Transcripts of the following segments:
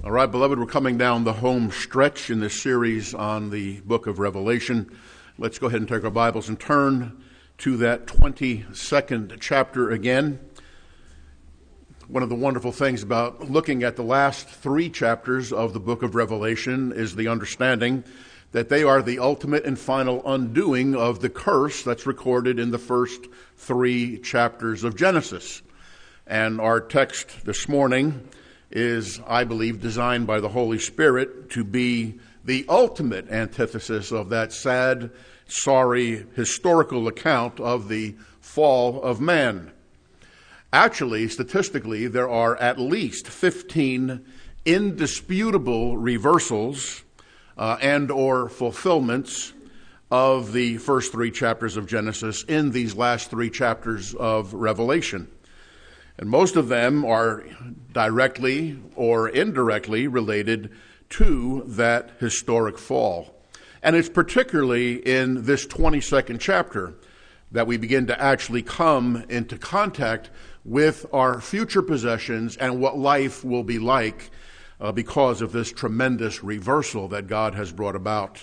All right, beloved, we're coming down the home stretch in this series on the book of Revelation. Let's go ahead and take our Bibles and turn to that 22nd chapter again. One of the wonderful things about looking at the last three chapters of the book of Revelation is the understanding that they are the ultimate and final undoing of the curse that's recorded in the first three chapters of Genesis. And our text this morning is, I believe, designed by the Holy Spirit to be the ultimate antithesis of that sad, sorry, historical account of the fall of man. Actually, statistically, there are at least 15 indisputable reversals and or fulfillments of the first three chapters of Genesis in these last three chapters of Revelation. And most of them are directly or indirectly related to that historic fall. And it's particularly in this 22nd chapter that we begin to actually come into contact with our future possessions and what life will be like because of this tremendous reversal that God has brought about.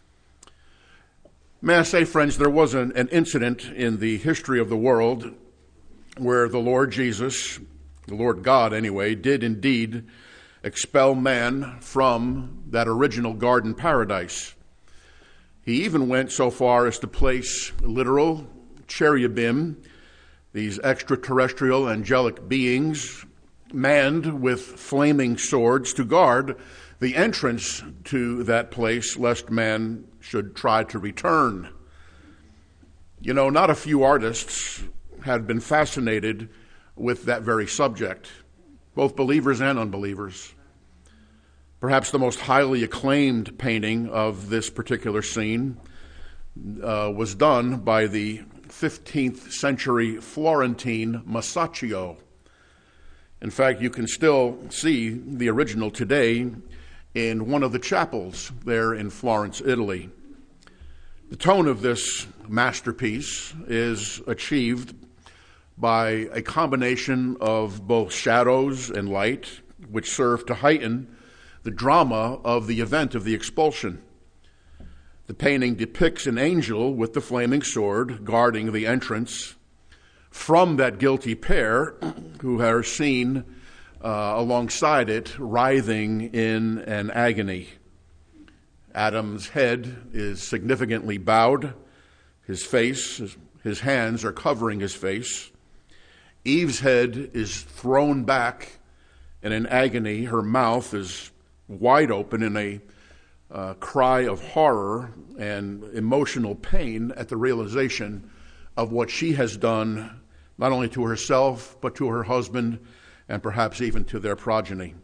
May I say, friends, there was an incident in the history of the world where the Lord Jesus, the Lord God anyway, did indeed expel man from that original garden paradise. He even went so far as to place literal cherubim, these extraterrestrial angelic beings, manned with flaming swords to guard the entrance to that place, lest man should try to return. You know, not a few artists had been fascinated with that very subject, both believers and unbelievers. Perhaps the most highly acclaimed painting of this particular scene was done by the 15th century Florentine Masaccio. In fact, you can still see the original today in one of the chapels there in Florence, Italy. The tone of this masterpiece is achieved by a combination of both shadows and light, which serve to heighten the drama of the event of the expulsion. The painting depicts an angel with the flaming sword guarding the entrance from that guilty pair who are seen alongside it writhing in an agony. Adam's head is significantly bowed. His hands are covering his face. Eve's head is thrown back in an agony. Her mouth is wide open in a cry of horror and emotional pain at the realization of what she has done, not only to herself, but to her husband, and perhaps even to their progeny.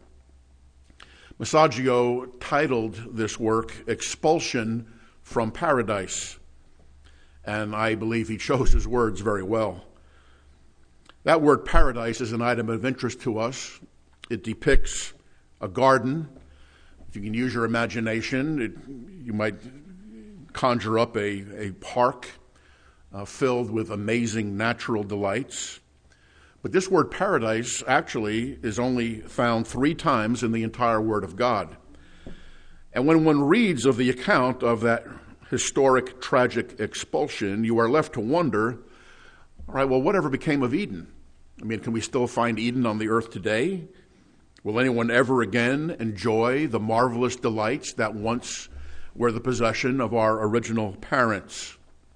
Masaccio titled this work, Expulsion from Paradise, and I believe he chose his words very well. That word paradise is an item of interest to us. It depicts a garden. If you can use your imagination, you might conjure up a park filled with amazing natural delights. But this word paradise actually is only found 3 times in the entire Word of God. And when one reads of the account of that historic, tragic expulsion, you are left to wonder, all right, well, whatever became of Eden? I mean, can we still find Eden on the earth today? Will anyone ever again enjoy the marvelous delights that once were the possession of our original parents?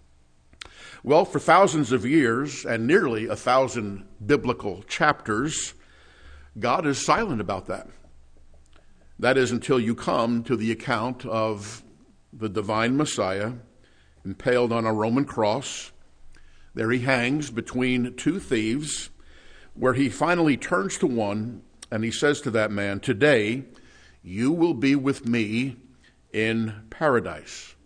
Well, for thousands of years and nearly 1,000 biblical chapters, God is silent about that. That is until you come to the account of the divine Messiah impaled on a Roman cross. There he hangs between 2 thieves, where he finally turns to one and he says to that man, "Today you will be with me in paradise."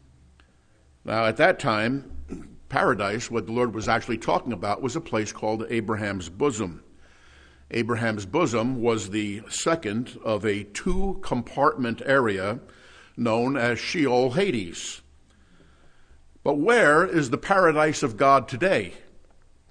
Now, at that time, paradise, what the Lord was actually talking about, was a place called Abraham's bosom. Abraham's bosom was the second of a 2-compartment area known as Sheol Hades. But where is the paradise of God today?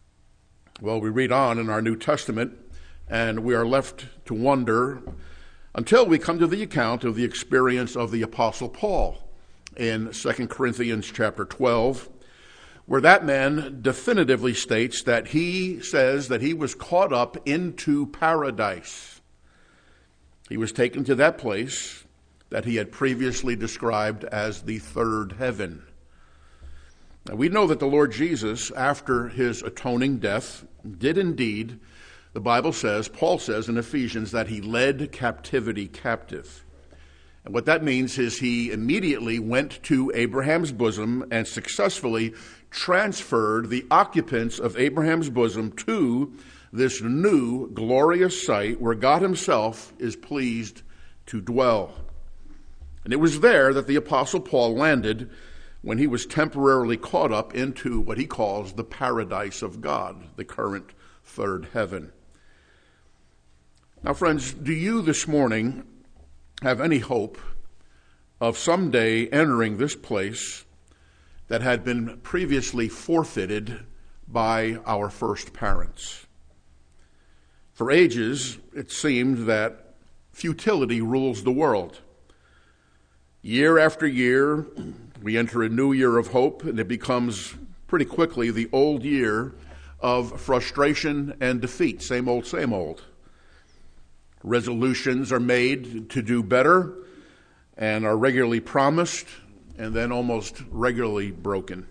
Well, we read on in our New Testament, and we are left to wonder until we come to the account of the experience of the Apostle Paul in 2 Corinthians chapter 12, where that man definitively states that he says that he was caught up into paradise. He was taken to that place that he had previously described as the third heaven. Now, we know that the Lord Jesus, after his atoning death, did indeed, the Bible says, Paul says in Ephesians, that he led captivity captive. And what that means is he immediately went to Abraham's bosom and successfully transferred the occupants of Abraham's bosom to this new glorious site where God himself is pleased to dwell. And it was there that the Apostle Paul landed when he was temporarily caught up into what he calls the paradise of God, the current third heaven. Now, friends, do you this morning have any hope of someday entering this place that had been previously forfeited by our first parents? For ages, it seemed that futility rules the world. Year after year, we enter a new year of hope, and it becomes pretty quickly the old year of frustration and defeat. Same old, same old. Resolutions are made to do better and are regularly promised and then almost regularly broken.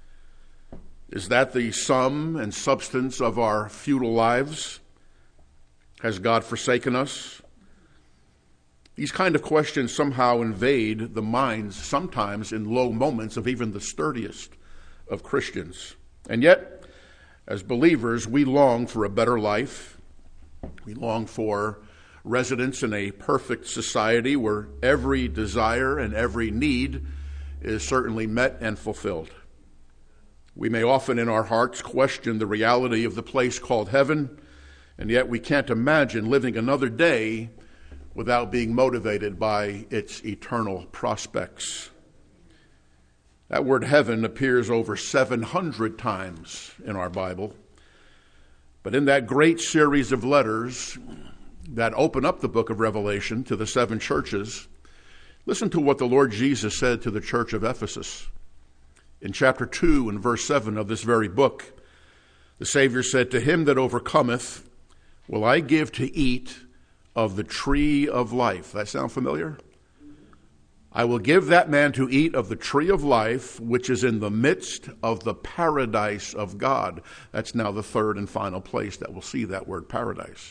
Is that the sum and substance of our futile lives? Has God forsaken us? These kind of questions somehow invade the minds, sometimes in low moments, of even the sturdiest of Christians. And yet, as believers, we long for a better life. We long for residence in a perfect society where every desire and every need is certainly met and fulfilled. We may often in our hearts question the reality of the place called heaven, and yet we can't imagine living another day without being motivated by its eternal prospects. That word heaven appears over 700 times in our Bible. But in that great series of letters that open up the book of Revelation to the seven churches, listen to what the Lord Jesus said to the church of Ephesus. In chapter 2 and verse 7 of this very book, the Savior said, "To him that overcometh will I give to eat of the tree of life." That sound familiar? I will give that man to eat of the tree of life, which is in the midst of the paradise of God. That's now the third and final place that we'll see that word paradise.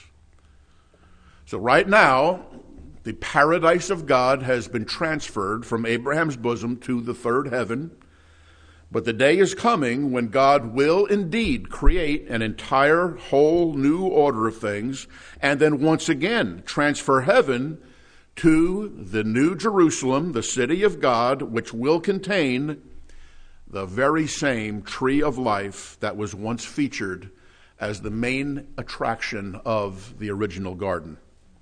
So right now, the paradise of God has been transferred from Abraham's bosom to the third heaven. But the day is coming when God will indeed create an entire whole new order of things and then once again transfer heaven to the New Jerusalem, the city of God, which will contain the very same tree of life that was once featured as the main attraction of the original garden.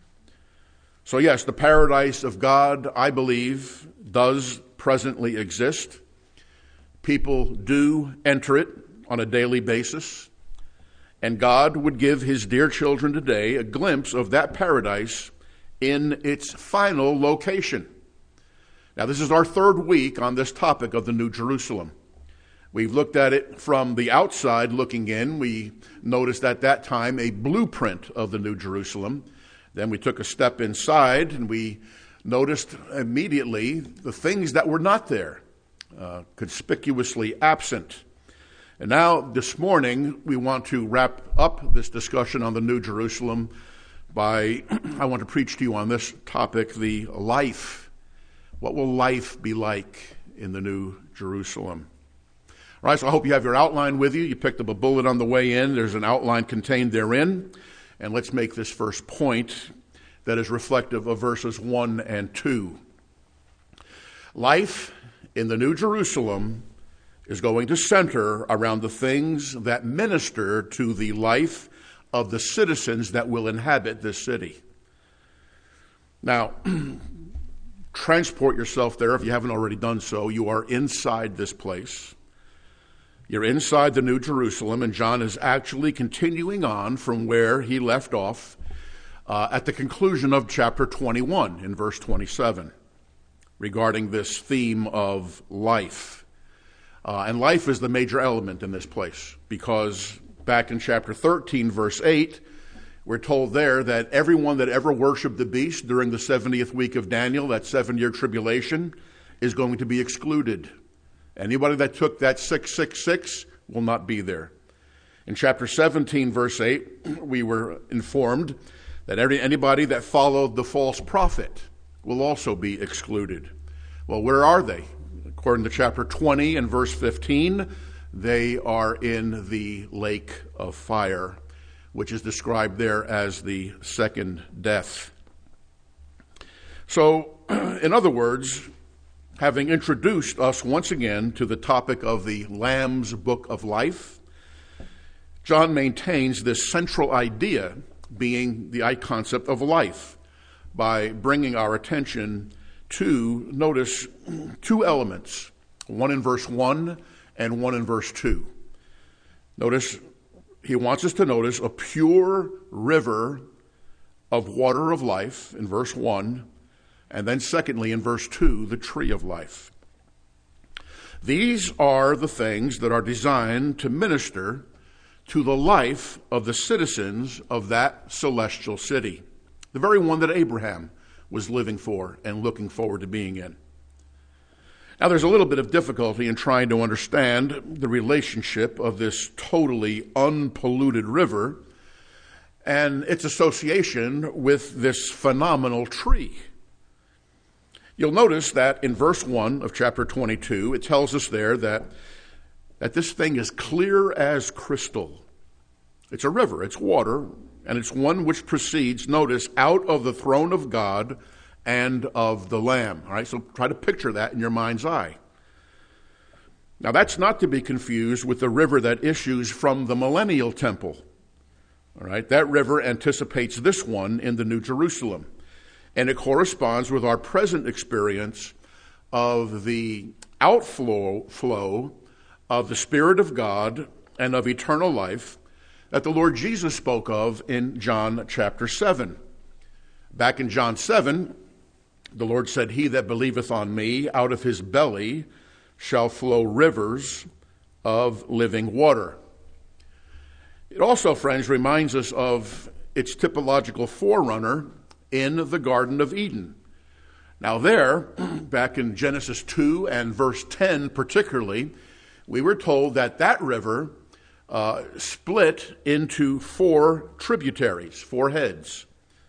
So yes, the paradise of God, I believe, does presently exist. People do enter it on a daily basis, and God would give his dear children today a glimpse of that paradise in its final location. Now, this is our third week on this topic of the New Jerusalem. We've looked at it from the outside looking in. We noticed at that time a blueprint of the New Jerusalem. Then we took a step inside and we noticed immediately the things that were not there. Conspicuously absent. And now this morning we want to wrap up this discussion on the New Jerusalem by, I want to preach to you on this topic, the life. What will life be like in the New Jerusalem? All right, so I hope you have your outline with you. You picked up a bullet on the way in. There's an outline contained therein. And let's make this first point that is reflective of verses 1 and 2. Life in the New Jerusalem is going to center around the things that minister to the life of the citizens that will inhabit this city. Now, transport yourself there if you haven't already done so. You are inside this place. You're inside the New Jerusalem, and John is actually continuing on from where he left off at the conclusion of chapter 21 in verse 27 regarding this theme of life. And life is the major element in this place, because back in chapter 13, verse 8, we're told there that everyone that ever worshiped the beast during the 70th week of Daniel, that 7-year tribulation, is going to be excluded. Anybody that took that 666 will not be there. In chapter 17, verse 8, we were informed that anybody that followed the false prophet will also be excluded. Well, where are they? According to chapter 20 and verse 15, they are in the lake of fire, which is described there as the second death. So, in other words, having introduced us once again to the topic of the Lamb's Book of Life, John maintains this central idea being the concept of life by bringing our attention to, notice, two elements, one in verse 1 and one in verse 2. Notice, he wants us to notice a pure river of water of life in verse 1, and then secondly in verse 2, the tree of life. These are the things that are designed to minister to the life of the citizens of that celestial city, the very one that Abraham was living for and looking forward to being in. Now, there's a little bit of difficulty in trying to understand the relationship of this totally unpolluted river and its association with this phenomenal tree. You'll notice that in verse 1 of chapter 22, it tells us there that this thing is clear as crystal. It's a river, it's water, and it's one which proceeds, notice, out of the throne of God and of the Lamb. All right, so try to picture that in your mind's eye. Now, that's not to be confused with the river that issues from the millennial temple. All right, that river anticipates this one in the New Jerusalem, and it corresponds with our present experience of the outflow of the Spirit of God and of eternal life that the Lord Jesus spoke of in John chapter 7. Back in John 7, the Lord said, "He that believeth on me, out of his belly shall flow rivers of living water." It also, friends, reminds us of its typological forerunner in the Garden of Eden. Now there, back in Genesis 2 and verse 10 particularly, we were told that that river split into 4 tributaries, 4 heads.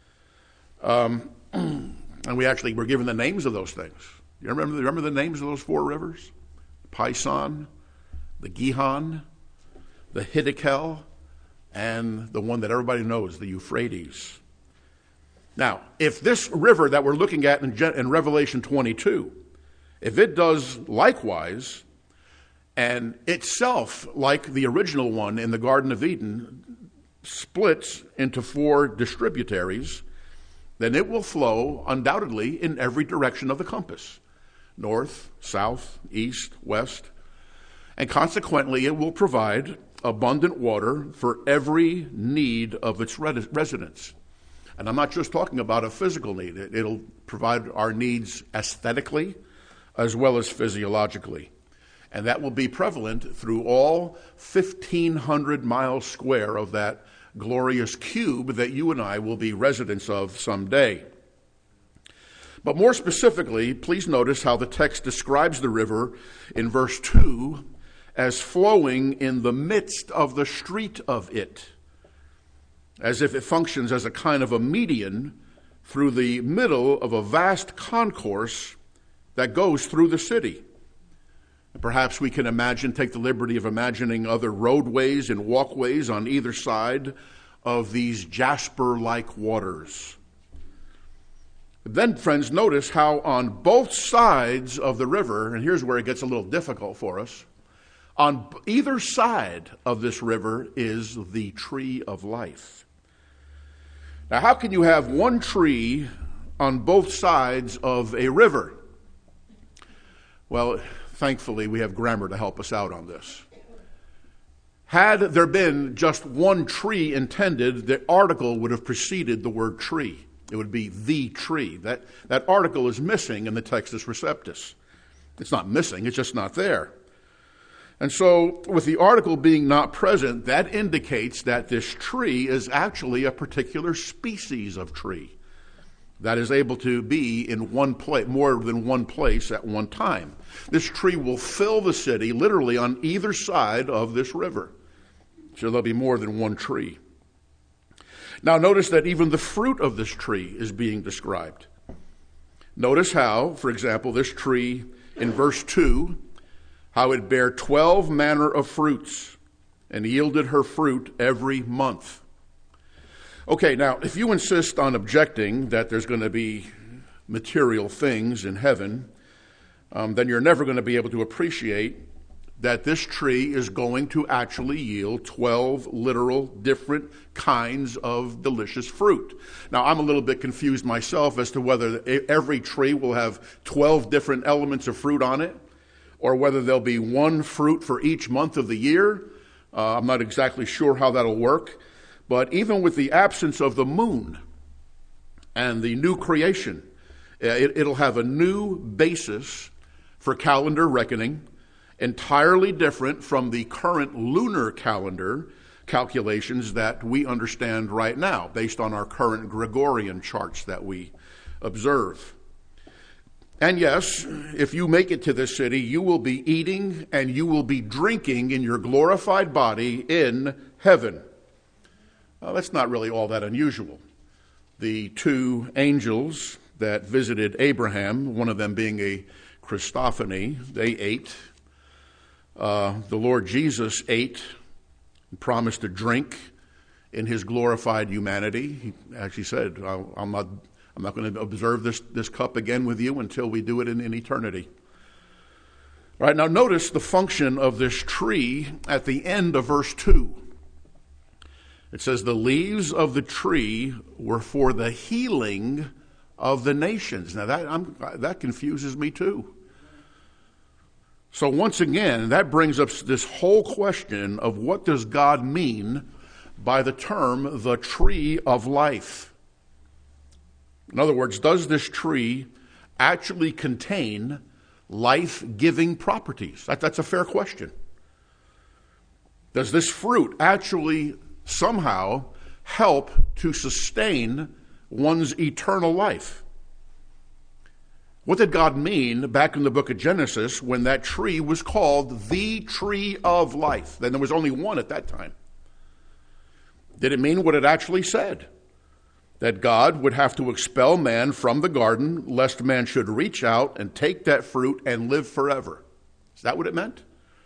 And we actually were given the names of those things. You remember the names of those 4 rivers? Pison, the Gihon, the Hiddekel, and the one that everybody knows, the Euphrates. Now, if this river that we're looking at in Revelation 22, if it does likewise, and itself, like the original one in the Garden of Eden, splits into 4 distributaries, then it will flow undoubtedly in every direction of the compass, north, south, east, west, and consequently it will provide abundant water for every need of its residents. And I'm not just talking about a physical need. It'll provide our needs aesthetically as well as physiologically. And that will be prevalent through all 1,500 miles square of that glorious cube that you and I will be residents of someday. But more specifically, please notice how the text describes the river in verse 2 as flowing in the midst of the street of it, as if it functions as a kind of a median through the middle of a vast concourse that goes through the city. Perhaps we can take the liberty of imagining other roadways and walkways on either side of these jasper-like waters. Then, friends, notice how on both sides of the river, and here's where it gets a little difficult for us, on either side of this river is the tree of life. Now, how can you have one tree on both sides of a river? Well, thankfully, we have grammar to help us out on this. Had there been just one tree intended, the article would have preceded the word tree. It would be the tree. That article is missing in the Textus Receptus. It's not missing, it's just not there. And so, with the article being not present, that indicates that this tree is actually a particular species of tree that is able to be in one place, more than one place at one time. This tree will fill the city literally on either side of this river. So there'll be more than one tree. Now notice that even the fruit of this tree is being described. Notice how, for example, this tree in verse 2, how it bare 12 manner of fruits and yielded her fruit every month. Okay, now, if you insist on objecting that there's going to be material things in heaven, then you're never going to be able to appreciate that this tree is going to actually yield 12 literal different kinds of delicious fruit. Now, I'm a little bit confused myself as to whether every tree will have 12 different elements of fruit on it, or whether there'll be one fruit for each month of the year. I'm not exactly sure how that'll work. But even with the absence of the moon and the new creation, it'll have a new basis for calendar reckoning, entirely different from the current lunar calendar calculations that we understand right now, based on our current Gregorian charts that we observe. And yes, if you make it to this city, you will be eating and you will be drinking in your glorified body in heaven. Well, that's not really all that unusual. The two angels that visited Abraham, one of them being a Christophany, they ate. The Lord Jesus ate and promised to drink in his glorified humanity. He actually said, I'm not going to observe this cup again with you until we do it in eternity. All right, now notice the function of this tree at the end of verse 2. It says, the leaves of the tree were for the healing of the nations. Now that confuses me too. So once again, that brings up this whole question of what does God mean by the term, the tree of life? In other words, does this tree actually contain life-giving properties? That's a fair question. Does this fruit actually somehow help to sustain one's eternal life? What did God mean back in the book of Genesis when that tree was called the tree of life? Then there was only one at that time. Did it mean what it actually said? That God would have to expel man from the garden lest man should reach out and take that fruit and live forever? Is that what it meant?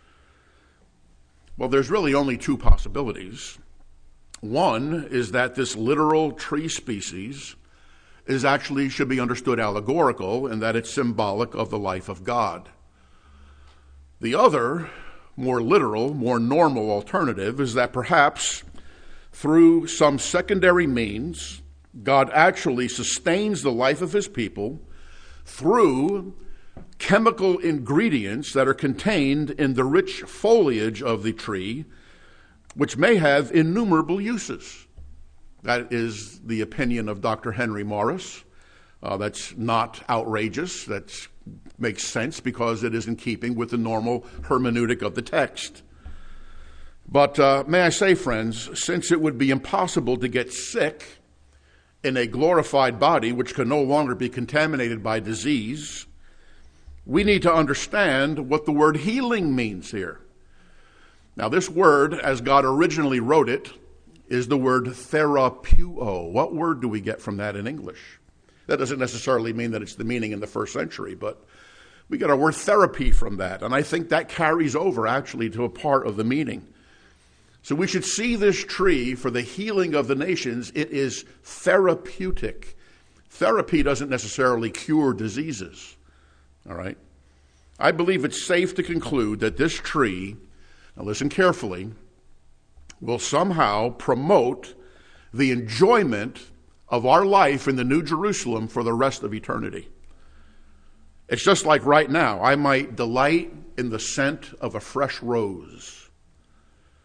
Well, there's really only two possibilities. One is that this literal tree species should be understood allegorical, and that it's symbolic of the life of God. The other, more literal, more normal alternative is that perhaps through some secondary means, God actually sustains the life of his people through chemical ingredients that are contained in the rich foliage of the tree, which may have innumerable uses. That is the opinion of Dr. Henry Morris. That's not outrageous. That makes sense because it is in keeping with the normal hermeneutic of the text. But may I say, friends, since it would be impossible to get sick in a glorified body which can no longer be contaminated by disease, we need to understand what the word healing means here. Now, this word, as God originally wrote it, is the word therapeuo. What word do we get from that in English? That doesn't necessarily mean that it's the meaning in the first century, but we get our word therapy from that, and I think that carries over actually to a part of the meaning. So we should see this tree for the healing of the nations. It is therapeutic. Therapy doesn't necessarily cure diseases, all right? I believe it's safe to conclude that this tree, now listen carefully, will somehow promote the enjoyment of our life in the New Jerusalem for the rest of eternity. It's just like right now, I might delight in the scent of a fresh rose.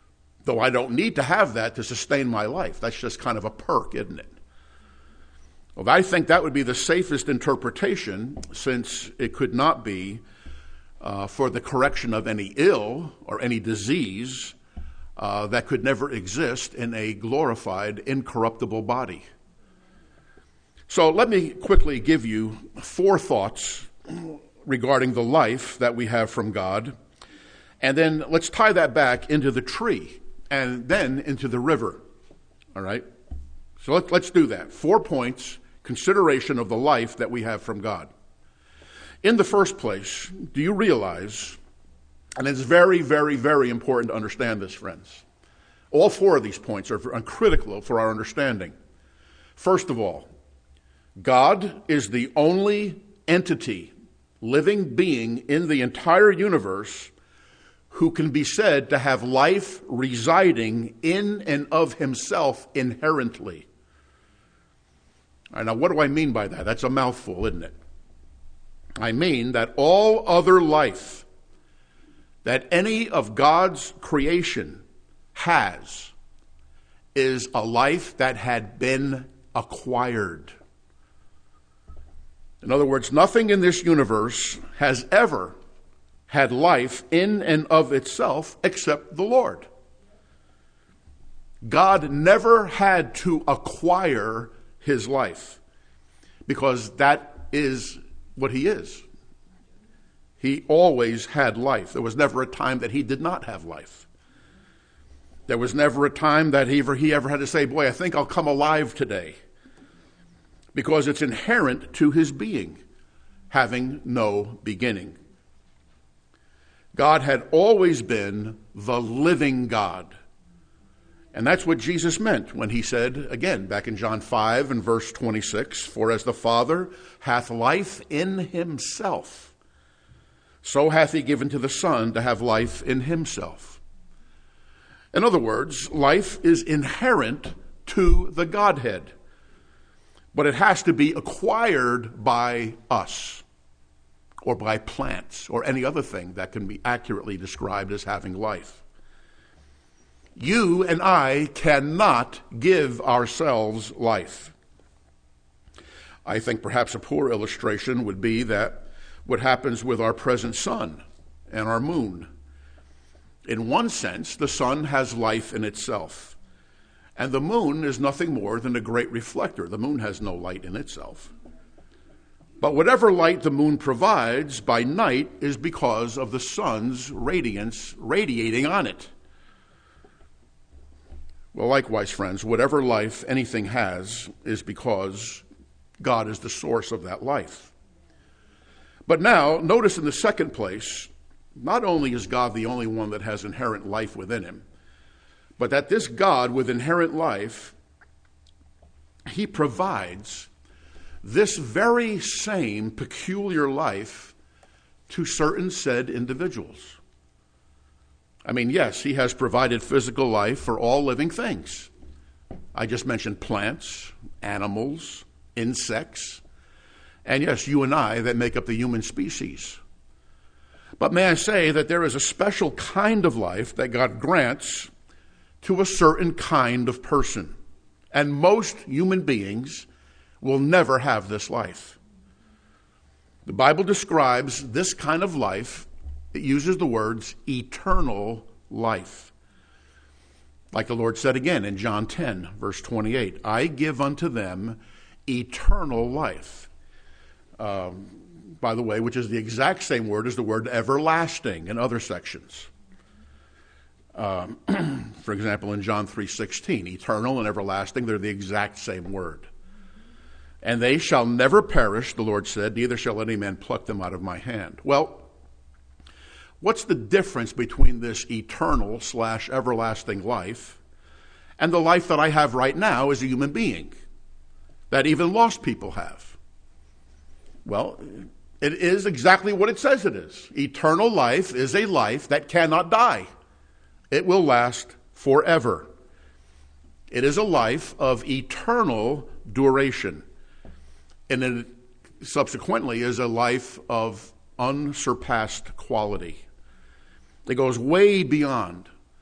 though I don't need to have that to sustain my life. That's just kind of a perk, isn't it? Well, I think that would be the safest interpretation, since it could not be for the correction of any ill or any disease that could never exist in a glorified, incorruptible body. So let me quickly give you 4 thoughts regarding the life that we have from God, and then let's tie that back into the tree and then into the river. All right? So let's do that. 4 points, consideration of the life that we have from God. In the first place, do you realize, and it's very, very, very important to understand this, friends. All 4 of these points are critical for our understanding. First of all, God is the only entity, living being in the entire universe who can be said to have life residing in and of himself inherently. All right, now, what do I mean by that? That's a mouthful, isn't it? I mean that all other life that any of God's creation has is a life that had been acquired. In other words, nothing in this universe has ever had life in and of itself except the Lord. God never had to acquire his life, because that is what he is. He always had life. There was never a time that he did not have life. There was never a time that he ever had to say, boy, I think I'll come alive today, because it's inherent to his being, having no beginning. God had always been the living God. And that's what Jesus meant when he said, again, back in John 5 and verse 26, for as the Father hath life in himself, so hath he given to the Son to have life in himself. In other words, life is inherent to the Godhead, but it has to be acquired by us, or by plants, or any other thing that can be accurately described as having life. You and I cannot give ourselves life. I think perhaps a poor illustration would be that what happens with our present sun and our moon. In one sense, the sun has life in itself, and the moon is nothing more than a great reflector. The moon has no light in itself. But whatever light the moon provides by night is because of the sun's radiance radiating on it. Well, likewise, friends, whatever life anything has is because God is the source of that life. But now, notice in the second place, not only is God the only one that has inherent life within him, but that this God with inherent life, he provides this very same peculiar life to certain said individuals. I mean, yes, he has provided physical life for all living things. I just mentioned plants, animals, insects, and yes, you and I that make up the human species. But may I say that there is a special kind of life that God grants to a certain kind of person. And most human beings will never have this life. The Bible describes this kind of life. It uses the words eternal life. Like the Lord said again in John 10, verse 28, I give unto them eternal life. By the way, which is the exact same word as the word everlasting in other sections. For example, in John 3:16, eternal and everlasting, they're the exact same word. And they shall never perish, the Lord said, neither shall any man pluck them out of my hand. Well, what's the difference between this eternal / everlasting life and the life that I have right now as a human being, that even lost people have? Well, it is exactly what it says it is. Eternal life is a life that cannot die. It will last forever. It is a life of eternal duration. And it subsequently is a life of unsurpassed quality. It goes way beyond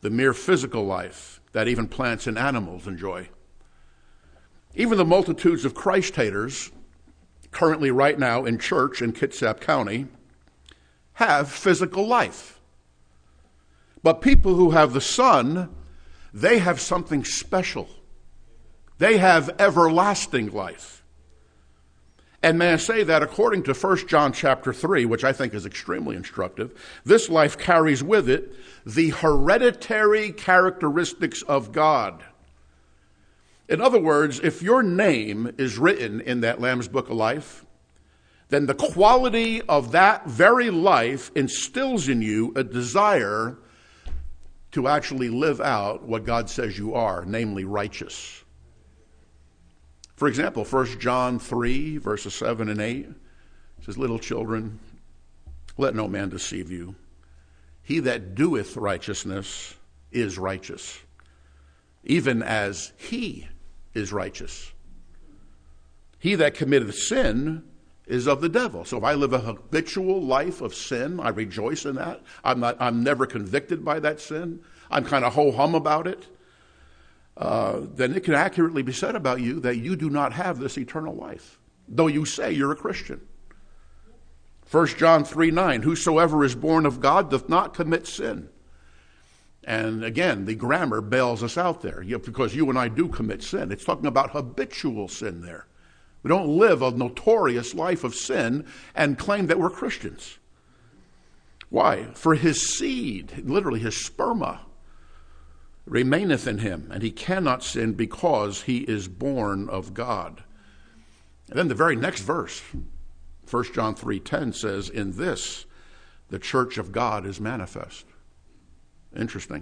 the mere physical life that even plants and animals enjoy. Even the multitudes of Christ haters currently right now in church in Kitsap County have physical life. But people who have the Son, they have something special. They have everlasting life. And may I say that according to 1 John chapter 3, which I think is extremely instructive, this life carries with it the hereditary characteristics of God. In other words, if your name is written in that Lamb's Book of Life, then the quality of that very life instills in you a desire to actually live out what God says you are, namely righteous. For example, 1 John 3, verses 7 and 8 says, "Little children, let no man deceive you. He that doeth righteousness is righteous, even as he is righteous. He that committeth sin is of the devil." So if I live a habitual life of sin, I rejoice in that. I'm never convicted by that sin. I'm kind of ho-hum about it. Then it can accurately be said about you that you do not have this eternal life, though you say you're a Christian. 1 John 3:9, "Whosoever is born of God doth not commit sin." And again, the grammar bails us out there because you and I do commit sin. It's talking about habitual sin there. We don't live a notorious life of sin and claim that we're Christians. Why? For his seed, literally his sperma, remaineth in him, and he cannot sin because he is born of God. And then the very next verse, 1 John 3:10 says, "In this the church of God is manifest." Interesting.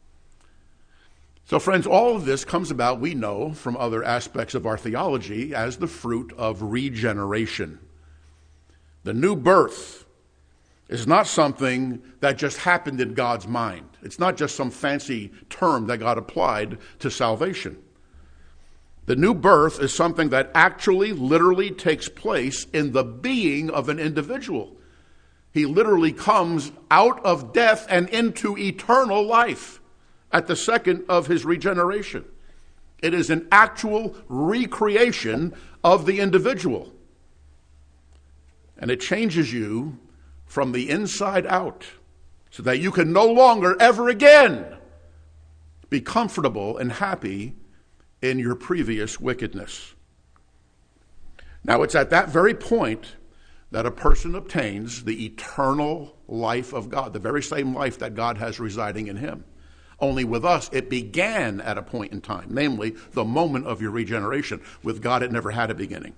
So friends, all of this comes about, we know, from other aspects of our theology as the fruit of regeneration. The new birth is not something that just happened in God's mind. It's not just some fancy term that God applied to salvation. The new birth is something that actually, literally takes place in the being of an individual. He literally comes out of death and into eternal life at the second of his regeneration. It is an actual recreation of the individual. And it changes you from the inside out so that you can no longer ever again be comfortable and happy in your previous wickedness. Now, it's at that very point that a person obtains the eternal life of God, the very same life that God has residing in him. Only with us, it began at a point in time, namely the moment of your regeneration. With God, it never had a beginning.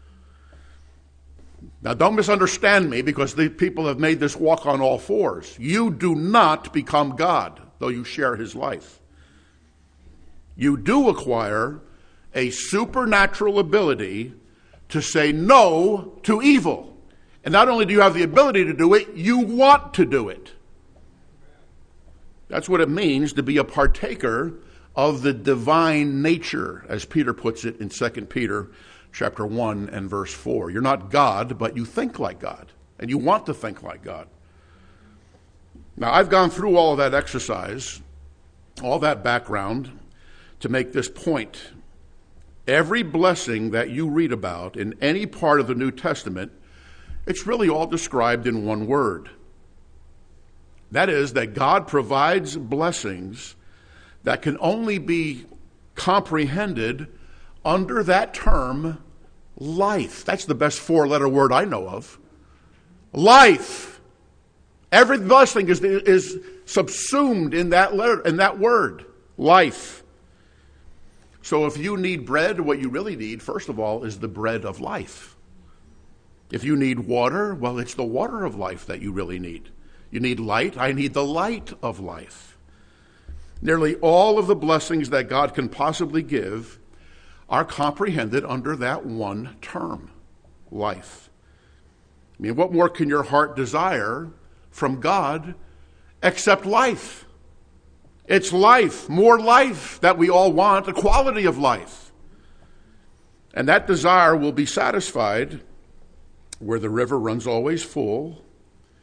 Now, don't misunderstand me, because the people have made this walk on all fours. You do not become God, though you share his life. You do acquire a supernatural ability to say no to evil. And not only do you have the ability to do it, you want to do it. That's what it means to be a partaker of the divine nature, as Peter puts it in 2 Peter chapter 1 and verse 4. You're not God, but you think like God, and you want to think like God. Now, I've gone through all of that exercise, all that background, to make this point. Every blessing that you read about in any part of the New Testament, it's really all described in one word. That is, that God provides blessings that can only be comprehended under that term, life. That's the best four-letter word I know of. Life. Every blessing is subsumed in that letter, in that word, life. So if you need bread, what you really need, first of all, is the bread of life. If you need water, well, it's the water of life that you really need. You need light, I need the light of life. Nearly all of the blessings that God can possibly give are comprehended under that one term, life. I mean, what more can your heart desire from God except life? It's life, more life that we all want, the quality of life. And that desire will be satisfied where the river runs always full,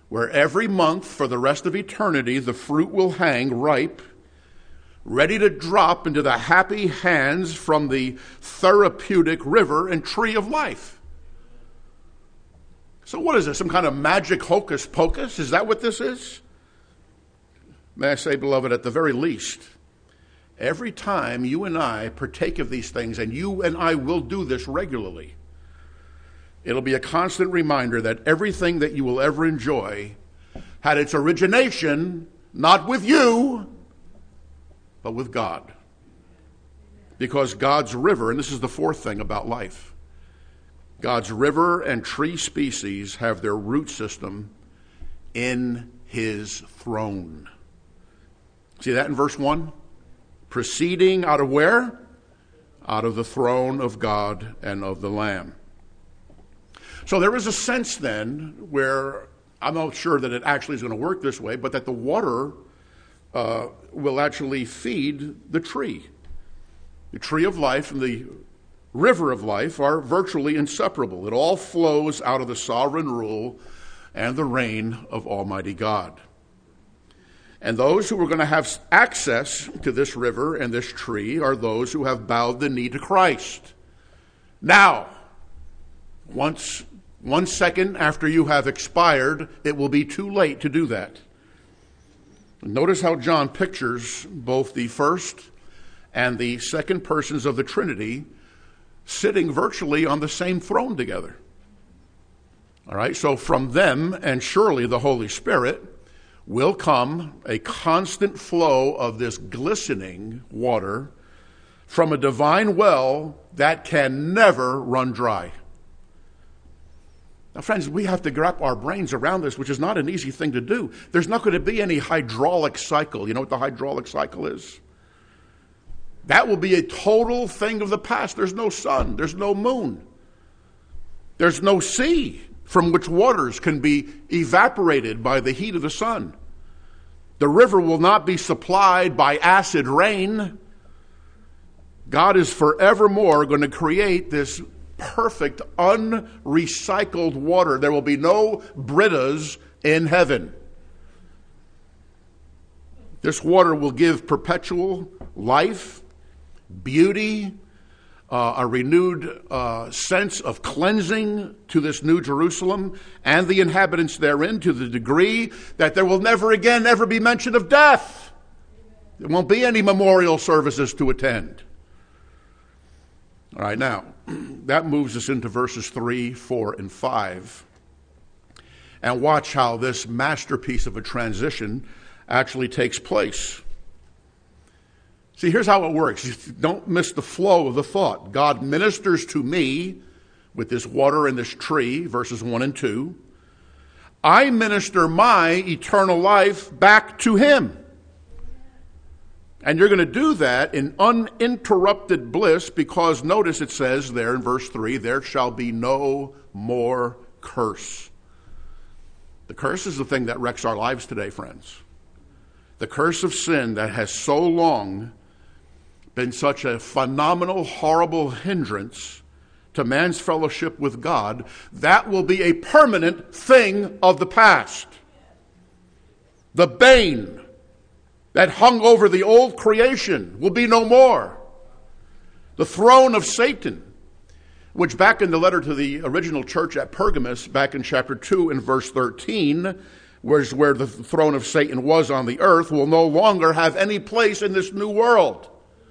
where every month for the rest of eternity the fruit will hang ripe, ready to drop into the happy hands from the therapeutic river and tree of life. So what is this, some kind of magic hocus pocus? Is that what this is? May I say, beloved, at the very least, every time you and I partake of these things, and you and I will do this regularly, it'll be a constant reminder that everything that you will ever enjoy had its origination not with you, but with God. Because God's river, and this is the fourth thing about life, God's river and tree species have their root system in his throne. See that in verse 1? Proceeding out of where? Out of the throne of God and of the Lamb. So there is a sense then where, I'm not sure that it actually is going to work this way, but that the water will actually feed the tree. The tree of life and the river of life are virtually inseparable. It all flows out of the sovereign rule and the reign of Almighty God. And those who are going to have access to this river and this tree are those who have bowed the knee to Christ. Now, one second after you have expired, it will be too late to do that. Notice how John pictures both the first and the second persons of the Trinity sitting virtually on the same throne together. All right, so from them, and surely the Holy Spirit, will come a constant flow of this glistening water from a divine well that can never run dry. Now, friends, we have to wrap our brains around this, which is not an easy thing to do. There's not going to be any hydraulic cycle. You know what the hydraulic cycle is? That will be a total thing of the past. There's no sun. There's no moon. There's no sea from which waters can be evaporated by the heat of the sun. The river will not be supplied by acid rain. God is forevermore going to create this perfect, unrecycled water. There will be no Britas in heaven. This water will give perpetual life, beauty, a renewed sense of cleansing to this New Jerusalem and the inhabitants therein, to the degree that there will never again ever be mention of death. There won't be any memorial services to attend. All right, now, that moves us into verses 3, 4, and 5. And watch how this masterpiece of a transition actually takes place. See, here's how it works. Don't miss the flow of the thought. God ministers to me with this water and this tree, verses 1 and 2. I minister my eternal life back to him. And you're going to do that in uninterrupted bliss because notice it says there in verse 3, there shall be no more curse. The curse is the thing that wrecks our lives today, friends. The curse of sin that has so long been such a phenomenal, horrible hindrance to man's fellowship with God, that will be a permanent thing of the past. The bane that hung over the old creation will be no more. The throne of Satan, which back in the letter to the original church at Pergamos, back in chapter 2 and verse 13, was where the throne of Satan was on the earth, will no longer have any place in this new world.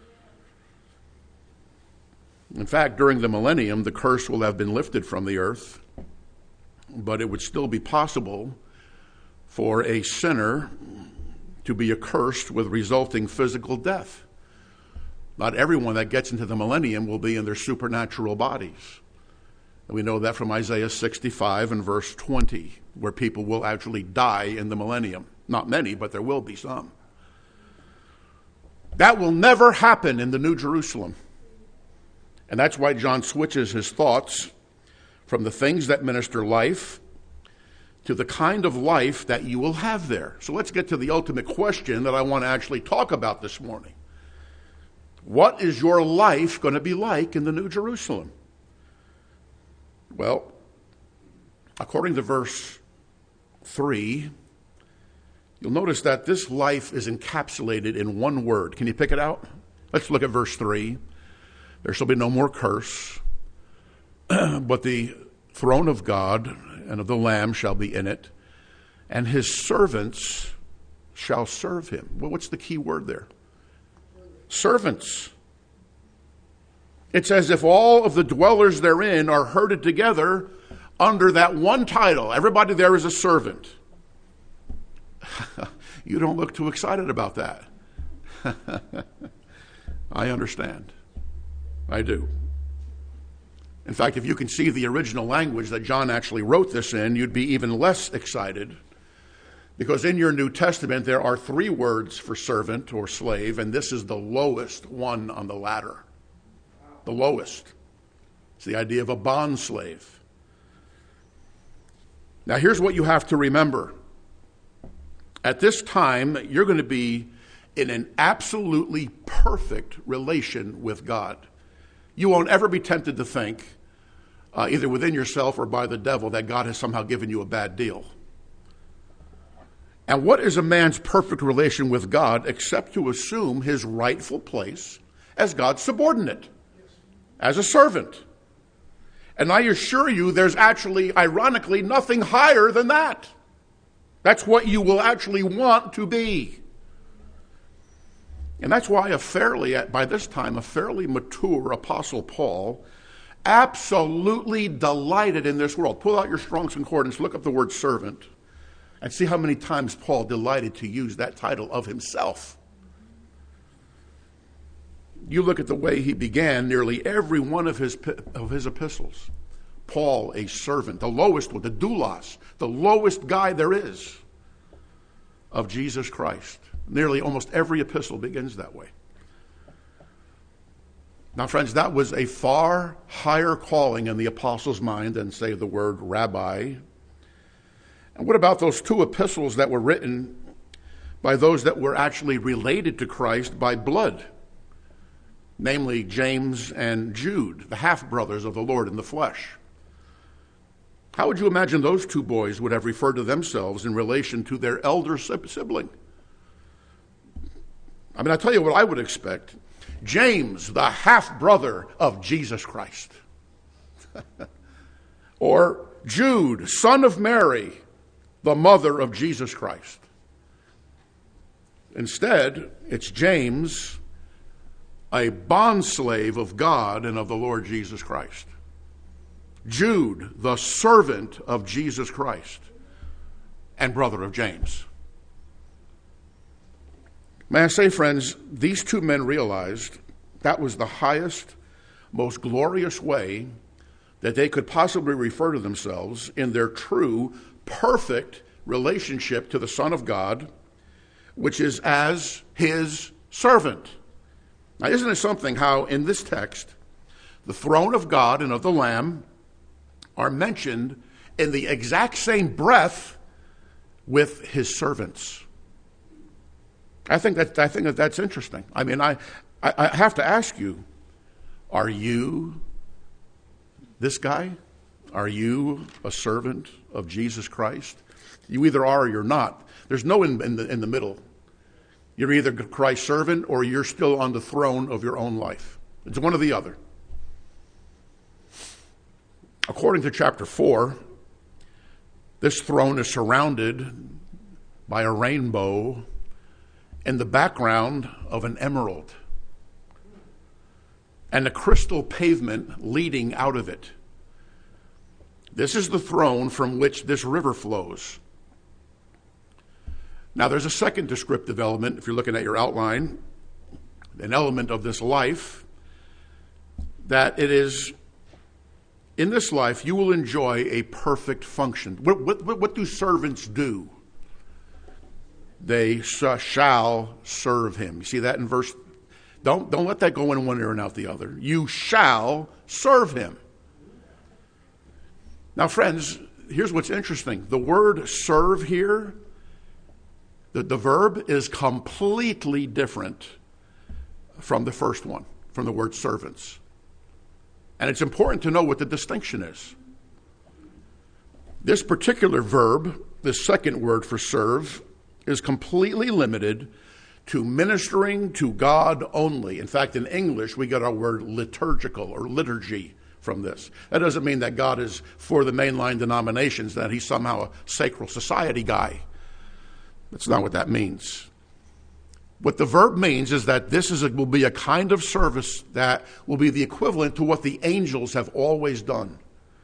In fact, during the millennium, the curse will have been lifted from the earth, but it would still be possible for a sinner to be accursed with resulting physical death. Not everyone that gets into the millennium will be in their supernatural bodies. And we know that from Isaiah 65 and verse 20, where people will actually die in the millennium. Not many, but there will be some. That will never happen in the New Jerusalem. And that's why John switches his thoughts from the things that minister life to the kind of life that you will have there. So let's get to the ultimate question that I want to actually talk about this morning. What is your life going to be like in the New Jerusalem? Well, according to verse 3, you'll notice that this life is encapsulated in one word. Can you pick it out? Let's look at verse 3. There shall be no more curse, but the throne of God and of the Lamb shall be in it, and his servants shall serve him. Well, what's the key word there? Servants. It's as if all of the dwellers therein are herded together under that one title. Everybody there is a servant. You don't look too excited about that. I understand. I do. In fact, if you can see the original language that John actually wrote this in, you'd be even less excited. Because in your New Testament, there are 3 words for servant or slave, and this is the lowest one on the ladder. The lowest. It's the idea of a bond slave. Now, here's what you have to remember. At this time, you're going to be in an absolutely perfect relation with God. You won't ever be tempted to think, either within yourself or by the devil, that God has somehow given you a bad deal. And what is a man's perfect relation with God except to assume his rightful place as God's subordinate, as a servant? And I assure you, there's actually, ironically, nothing higher than that. That's what you will actually want to be. And that's why by this time, a fairly mature Apostle Paul absolutely delighted in this world. Pull out your Strong's Concordance, look up the word servant, and see how many times Paul delighted to use that title of himself. You look at the way he began nearly every one of his epistles. Paul, a servant, the lowest one, the doulos, the lowest guy there is of Jesus Christ. Nearly almost every epistle begins that way. Now, friends, that was a far higher calling in the apostle's mind than, say, the word rabbi. And what about those 2 epistles that were written by those that were actually related to Christ by blood? Namely, James and Jude, the half-brothers of the Lord in the flesh. How would you imagine those 2 boys would have referred to themselves in relation to their elder sibling? I mean, I tell you what I would expect. James, the half-brother of Jesus Christ. Or Jude, son of Mary, the mother of Jesus Christ. Instead, it's James, a bondslave of God and of the Lord Jesus Christ. Jude, the servant of Jesus Christ and brother of James. May I say, friends, these 2 men realized that was the highest, most glorious way that they could possibly refer to themselves in their true, perfect relationship to the Son of God, which is as his servant. Now, isn't it something how in this text, the throne of God and of the Lamb are mentioned in the exact same breath with his servants? I think that's interesting. I mean, I have to ask you, are you this guy? Are you a servant of Jesus Christ? You either are or you're not. There's no in the middle. You're either Christ's servant or you're still on the throne of your own life. It's one or the other. According to chapter 4, this throne is surrounded by a rainbow in the background of an emerald and a crystal pavement leading out of it. This is the throne from which this river flows. Now, there's a second descriptive element, if you're looking at your outline, an element of this life, that it is, in this life, you will enjoy a perfect function. What do servants do? They shall serve him. You see that in verse? Don't let that go in one ear and out the other. You shall serve him. Now, friends, here's what's interesting. The word serve here, the verb is completely different from the first one, from the word servants. And it's important to know what the distinction is. This particular verb this second word for serve is completely limited to ministering to God only. In fact, in English, we get our word liturgical or liturgy from this. That doesn't mean that God is for the mainline denominations, that he's somehow a sacred society guy. That's not what that means. What the verb means is that will be a kind of service that will be the equivalent to what the angels have always done.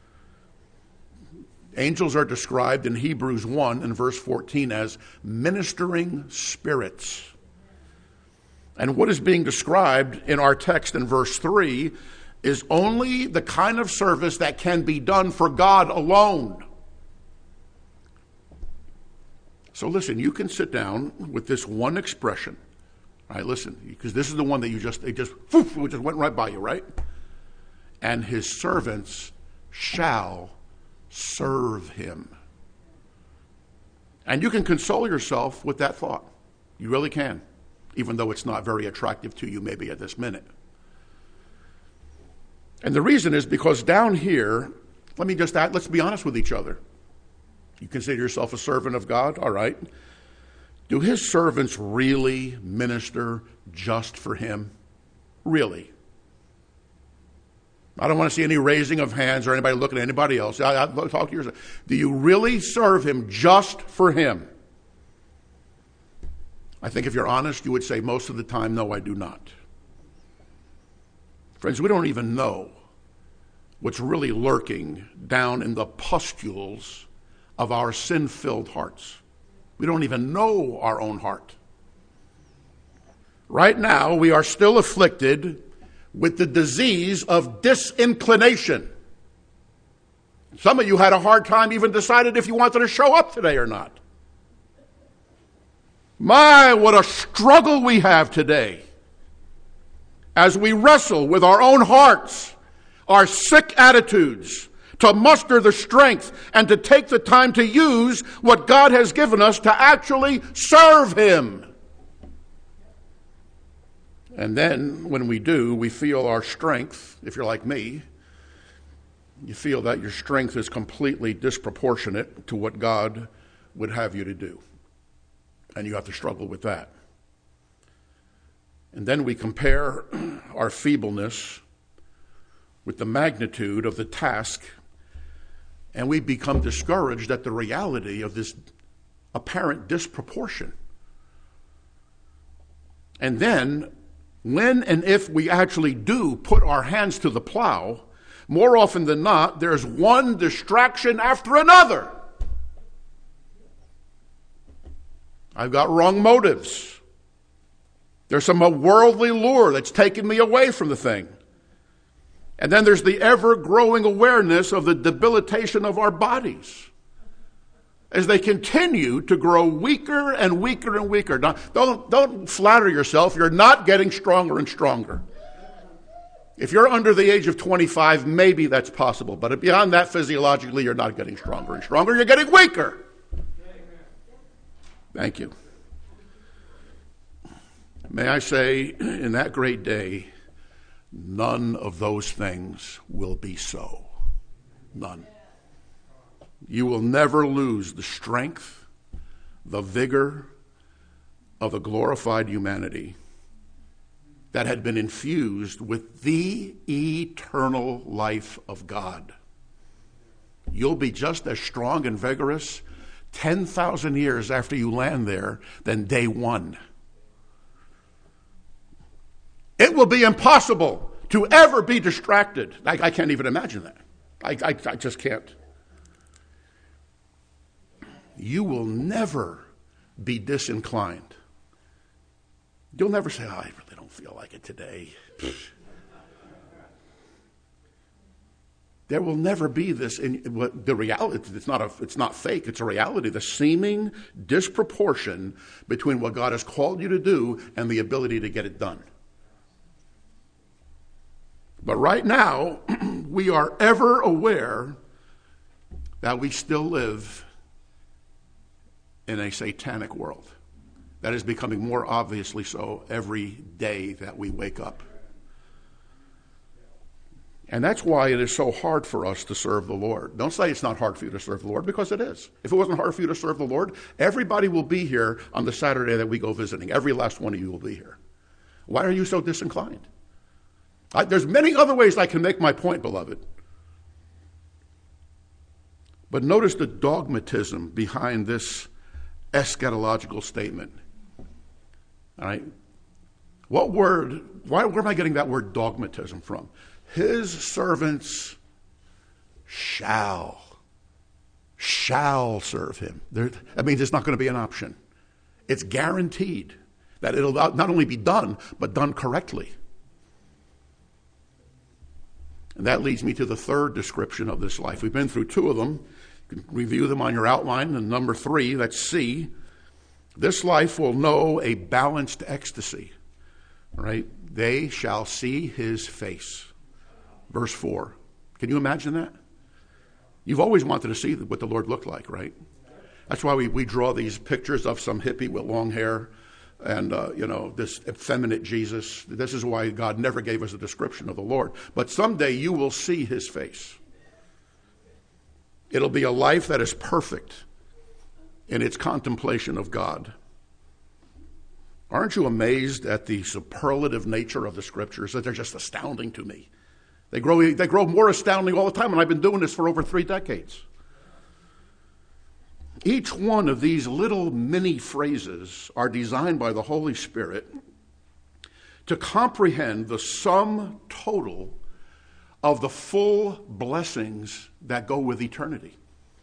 Angels are described in Hebrews 1 and verse 14 as ministering spirits. And what is being described in our text in verse 3 is only the kind of service that can be done for God alone. So listen, you can sit down with this one expression. All right, listen, because this is the one that it just went right by you, right? And his servants shall serve him. And you can console yourself with that thought. You really can, even though it's not very attractive to you maybe at this minute. And the reason is because down here, let's be honest with each other. You consider yourself a servant of God? All right. Do his servants really minister just for him? Really? I don't want to see any raising of hands or anybody looking at anybody else. I talk to yourself. Do you really serve him just for him? I think if you're honest, you would say most of the time, no, I do not. Friends, we don't even know what's really lurking down in the pustules of our sin-filled hearts. We don't even know our own heart. Right now, we are still afflicted with the disease of disinclination. Some of you had a hard time even deciding if you wanted to show up today or not. My, what a struggle we have today as we wrestle with our own hearts, our sick attitudes, to muster the strength and to take the time to use what God has given us to actually serve him. And then when we do, we feel our strength. If you're like me, you feel that your strength is completely disproportionate to what God would have you to do. And you have to struggle with that. And then we compare our feebleness with the magnitude of the task, and we become discouraged at the reality of this apparent disproportion. And then, when and if we actually do put our hands to the plow, more often than not, there's one distraction after another. I've got wrong motives. There's some worldly lure that's taken me away from the thing. And then there's the ever-growing awareness of the debilitation of our bodies as they continue to grow weaker and weaker and weaker. Don't flatter yourself. You're not getting stronger and stronger. If you're under the age of 25, maybe that's possible. But beyond that, physiologically, you're not getting stronger and stronger. You're getting weaker. Thank you. May I say, in that great day, none of those things will be so. None. You will never lose the strength, the vigor of a glorified humanity that had been infused with the eternal life of God. You'll be just as strong and vigorous 10,000 years after you land there than day one. It will be impossible to ever be distracted. I can't even imagine that. I just can't. You will never be disinclined. You'll never say, I really don't feel like it today. There will never be this the reality. It's not fake. It's a reality. The seeming disproportion between what God has called you to do and the ability to get it done. But right now, we are ever aware that we still live in a satanic world. That is becoming more obviously so every day that we wake up. And that's why it is so hard for us to serve the Lord. Don't say it's not hard for you to serve the Lord, because it is. If it wasn't hard for you to serve the Lord, everybody will be here on the Saturday that we go visiting. Every last one of you will be here. Why are you so disinclined? There's many other ways I can make my point, beloved. But notice the dogmatism behind this eschatological statement. All right? Where am I getting that word dogmatism from? His servants shall serve him. That means it's not going to be an option. It's guaranteed that it'll not only be done, but done correctly. And that leads me to the third description of this life. We've been through two of them. You can review them on your outline. And number 3, that's C. This life will know a balanced ecstasy. Right? They shall see his face. Verse 4. Can you imagine that? You've always wanted to see what the Lord looked like, right? That's why we draw these pictures of some hippie with long hair and, this effeminate Jesus. This is why God never gave us a description of the Lord. But someday you will see his face. It'll be a life that is perfect in its contemplation of God. Aren't you amazed at the superlative nature of the Scriptures? That they're just astounding to me. They grow more astounding all the time, and I've been doing this for over 3 decades. Each one of these little mini phrases are designed by the Holy Spirit to comprehend the sum total of the full blessings that go with eternity.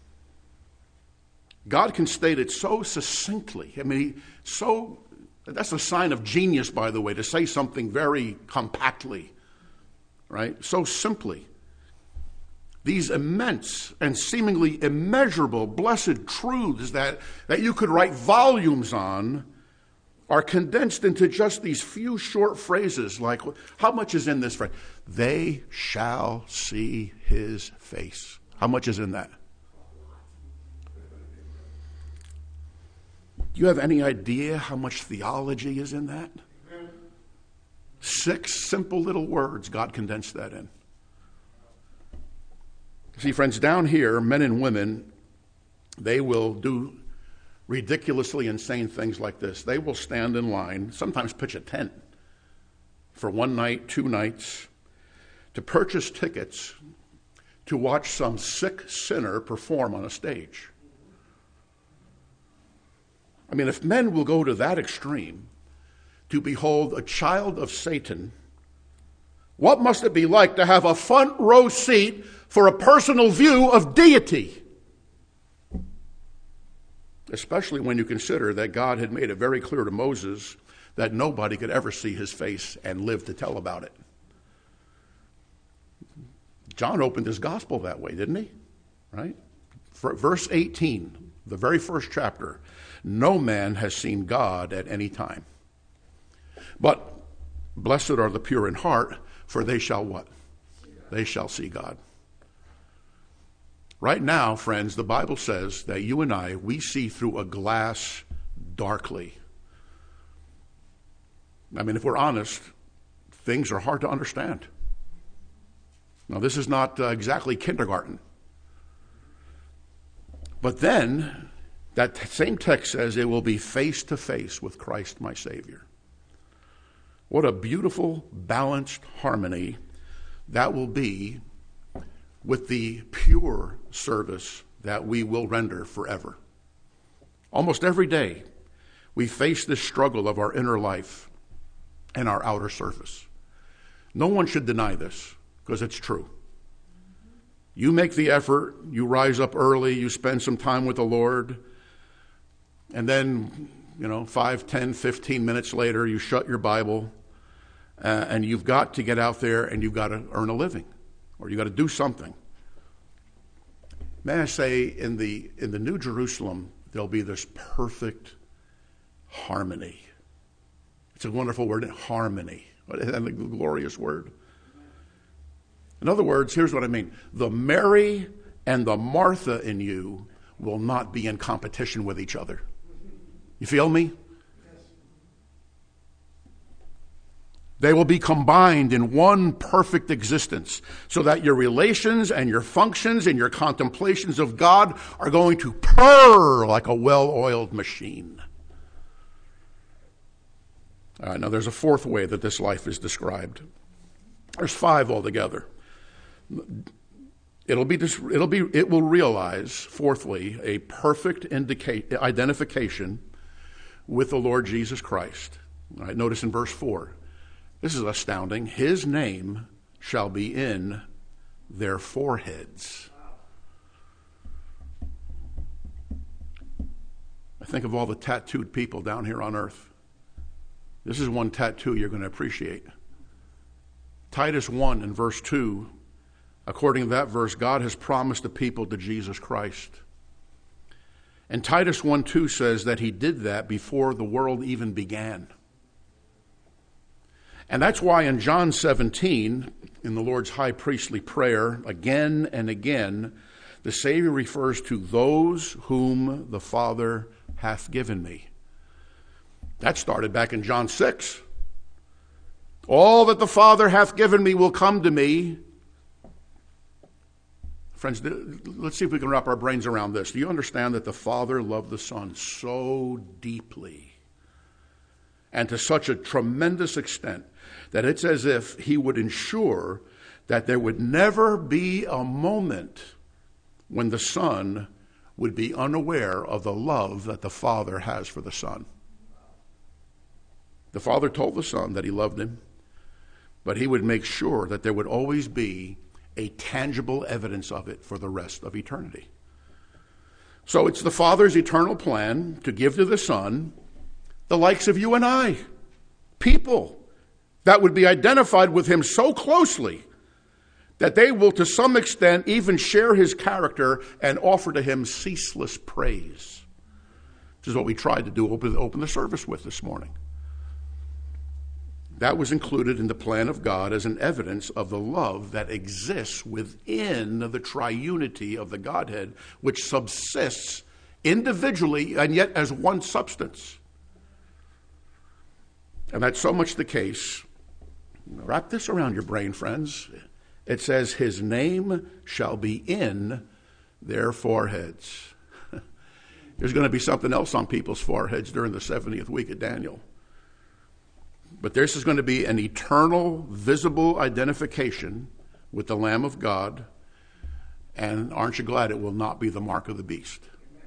God can state it so succinctly. That's a sign of genius, by the way, to say something very compactly, right? So simply. These immense and seemingly immeasurable blessed truths that you could write volumes on are condensed into just these few short phrases like, how much is in this phrase? They shall see his face. How much is in that? Do you have any idea how much theology is in that? 6 simple little words, God condensed that in. See, friends, down here, men and women, they will do ridiculously insane things like this. They will stand in line, sometimes pitch a tent for 1 night, 2 nights, to purchase tickets to watch some sick sinner perform on a stage. I mean, if men will go to that extreme to behold a child of Satan, what must it be like to have a front row seat for a personal view of deity? Especially when you consider that God had made it very clear to Moses that nobody could ever see his face and live to tell about it. John opened his gospel that way, didn't he? Right? Verse 18, the very first chapter. No man has seen God at any time. But blessed are the pure in heart, for they shall what? They shall see God. Right now, friends, the Bible says that you and I, we see through a glass darkly. I mean, if we're honest, things are hard to understand. Now, this is not exactly kindergarten. But then, that same text says it will be face to face with Christ my Savior. What a beautiful, balanced harmony that will be with the pure service that we will render forever. Almost every day, we face this struggle of our inner life and our outer surface. No one should deny this, because it's true. You make the effort, you rise up early, you spend some time with the Lord, and then, 5, 10, 15 minutes later, you shut your Bible, and you've got to get out there and you've got to earn a living, or you've got to do something. May I say, in the New Jerusalem, there'll be this perfect harmony. It's a wonderful word, harmony. What a glorious word. In other words, here's what I mean. The Mary and the Martha in you will not be in competition with each other. You feel me? They will be combined in one perfect existence, so that your relations and your functions and your contemplations of God are going to purr like a well-oiled machine. Now there's a fourth way that this life is described. There's 5 altogether. It will realize, fourthly, a perfect identification with the Lord Jesus Christ. All right, notice in verse 4. This is astounding. His name shall be in their foreheads. I think of all the tattooed people down here on earth. This is one tattoo you're going to appreciate. Titus 1 and verse 2, according to that verse, God has promised the people to Jesus Christ. And Titus 1:2 says that he did that before the world even began. And that's why in John 17, in the Lord's high priestly prayer, again and again, the Savior refers to those whom the Father hath given me. That started back in John 6. All that the Father hath given me will come to me. Friends, let's see if we can wrap our brains around this. Do you understand that the Father loved the Son so deeply and to such a tremendous extent that it's as if he would ensure that there would never be a moment when the Son would be unaware of the love that the Father has for the Son? The Father told the Son that he loved him, but he would make sure that there would always be a tangible evidence of it for the rest of eternity. So it's the Father's eternal plan to give to the Son the likes of you and I, people that would be identified with him so closely that they will to some extent even share his character and offer to him ceaseless praise. This is what we tried to do, open the service with this morning. That was included in the plan of God as an evidence of the love that exists within the triunity of the Godhead, which subsists individually and yet as one substance. And that's so much the case. Wrap this around your brain, friends. It says, his name shall be in their foreheads. There's going to be something else on people's foreheads during the 70th week of Daniel. But this is going to be an eternal, visible identification with the Lamb of God. And aren't you glad it will not be the mark of the beast?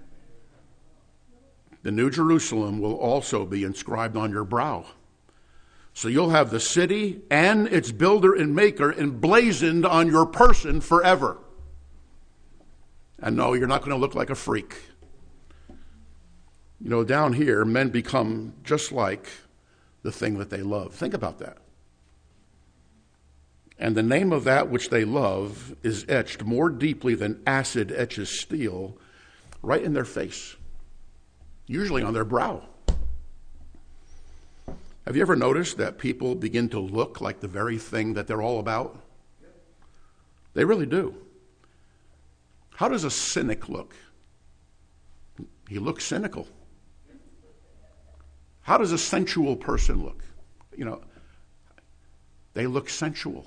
The New Jerusalem will also be inscribed on your brow. So you'll have the city and its builder and maker emblazoned on your person forever. And no, you're not going to look like a freak. You know, down here, men become just like the thing that they love. Think about that. And the name of that which they love is etched more deeply than acid etches steel right in their face, usually on their brow. Have you ever noticed that people begin to look like the very thing that they're all about? They really do. How does a cynic look? He looks cynical. How does a sensual person look? You know, they look sensual.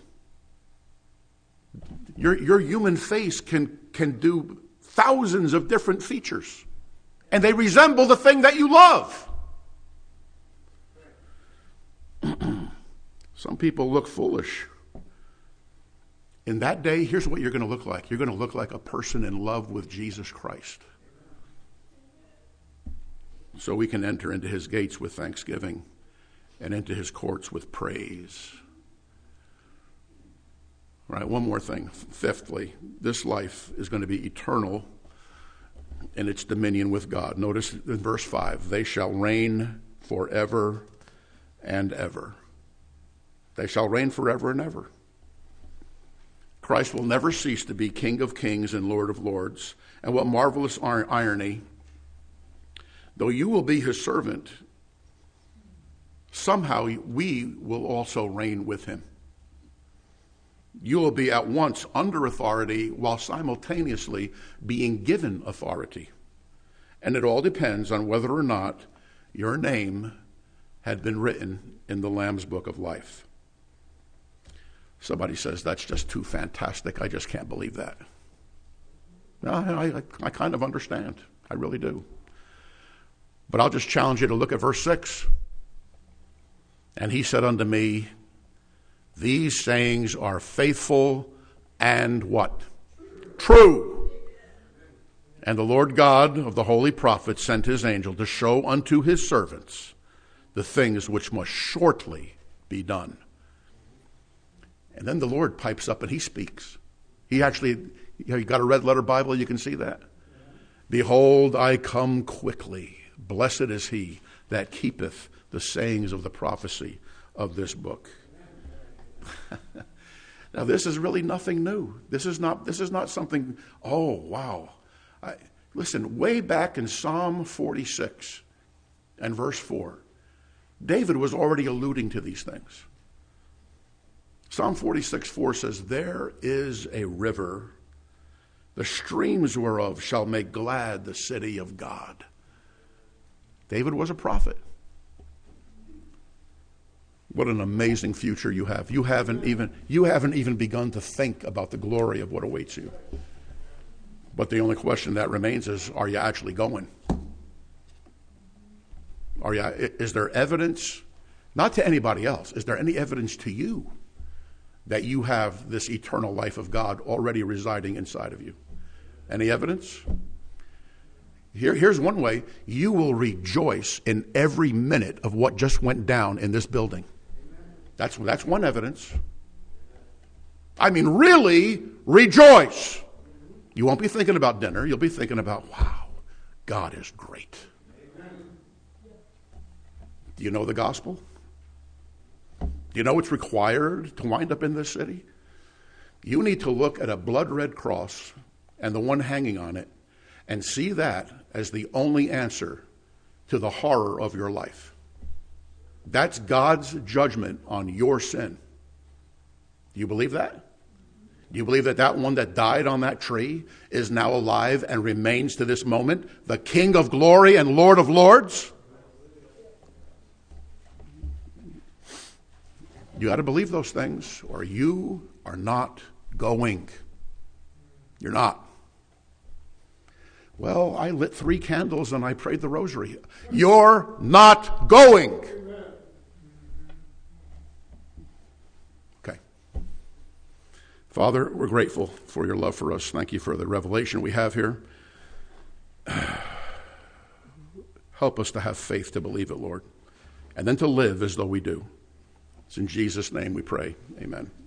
Your human face can do thousands of different features, and they resemble the thing that you love. Some people look foolish. In that day, here's what you're going to look like. You're going to look like a person in love with Jesus Christ. So we can enter into his gates with thanksgiving and into his courts with praise. All right, one more thing. Fifthly, this life is going to be eternal in its dominion with God. Notice in verse 5, they shall reign forever and ever. They shall reign forever and ever. Christ will never cease to be King of kings and Lord of lords. And what marvelous irony, though you will be his servant, somehow we will also reign with him. You will be at once under authority while simultaneously being given authority. And it all depends on whether or not your name had been written in the Lamb's Book of Life. Somebody says, that's just too fantastic. I just can't believe that. I kind of understand. I really do. But I'll just challenge you to look at verse 6. And he said unto me, these sayings are faithful and what? True. And the Lord God of the holy prophets sent his angel to show unto his servants the things which must shortly be done. And then the Lord pipes up and he speaks. He actually, you got a red letter Bible, you can see that. Behold, I come quickly. Blessed is he that keepeth the sayings of the prophecy of this book. Now, this is really nothing new. This is not something, oh, wow. Listen, way back in Psalm 46 and verse 4, David was already alluding to these things. Psalm 46:4 says, there is a river, the streams whereof shall make glad the city of God. David was a prophet. What an amazing future you have. You haven't even begun to think about the glory of what awaits you. But the only question that remains is, are you actually going? Is there evidence, not to anybody else, is there any evidence to you that you have this eternal life of God already residing inside of you? Any evidence? Here's one way. You will rejoice in every minute of what just went down in this building. That's one evidence. I mean, really rejoice. You won't be thinking about dinner. You'll be thinking about, wow, God is great. Do you know the gospel? Do you know what's required to wind up in this city? You need to look at a blood-red cross and the one hanging on it and see that as the only answer to the horror of your life. That's God's judgment on your sin. Do you believe that? Do you believe that that one that died on that tree is now alive and remains to this moment the King of glory and Lord of lords? You got to believe those things, or you are not going. You're not. Well, I lit 3 candles and I prayed the rosary. You're not going. Okay. Father, we're grateful for your love for us. Thank you for the revelation we have here. Help us to have faith to believe it, Lord, and then to live as though we do. It's in Jesus' name we pray. Amen.